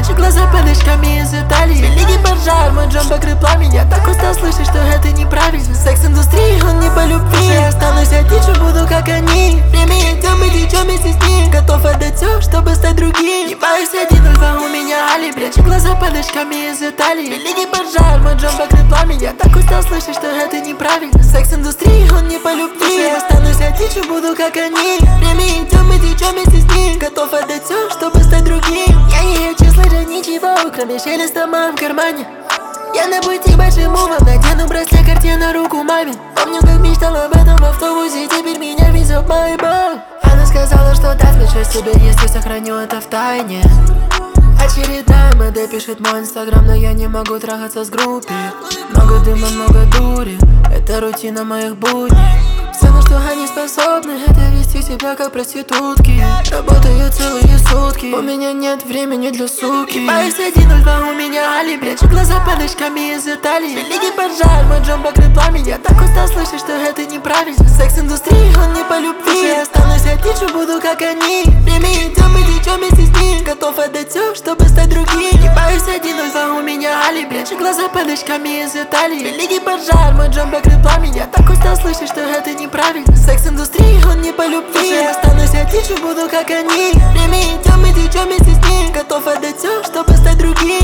Прячу глаза под очками из Италии. Великий пожар, мой джон покрыт пламенем. Я так устал слышать, что это неправильно. Секс-индустрии, он не по любви. Я останусь одичью, буду как они. Время идем и течем вместе с ним. Готов отдать все, чтобы стать другим. Не боюсь 1-0-2, у меня али. Прячу глаза под очками из Италии. Великий пожар, мой джон покрыт пламенем. Я так устал слышать, что это неправильно. Секс-индустрии, он не по любви. Я останусь одичью, буду как они. Время идем и течем вместе с ним. Готов отдать все, чтобы стать другим. Я не хочу слышать ничего, кроме шелеста в моем кармане. Я на пути к большим мувам, надену браслет Cartier на руку маме. Помню, как мечтал об этом в автобусе, теперь меня везет мой бог. Она сказала, что даст мне счастье тебе, если сохраню это в тайне. Очередная модель пишет мой инстаграм, но я не могу трахаться с группой. Много дыма, много дури, это рутина моих будней. Все, на что они способны, это вести себя как проститутки. Работаю целые сутки, у меня нет времени для суки. Не боюсь 1-0-2, у меня али. Прячу глаза под очками из Италии. Великий пожар, мой джон покрыт пламенем. Я так устал слышать, что это неправильно. Секс-индустрии, он не по любви. Я останусь одичью, буду как они. Время идем и течем вместе с ним. Готов отдать все, чтобы стать другим. Не боюсь 1-0-2, у меня али. Прячу глаза под очками из Италии. Великий пожар, мой джон покрыт пламенем. Я так устал слышать, что это неправильно. Секс-индустрии, он не по любви. Я останусь одичью, буду как они. Время идем и течем вместе с ним. Готов отдать все, чтобы стать другим.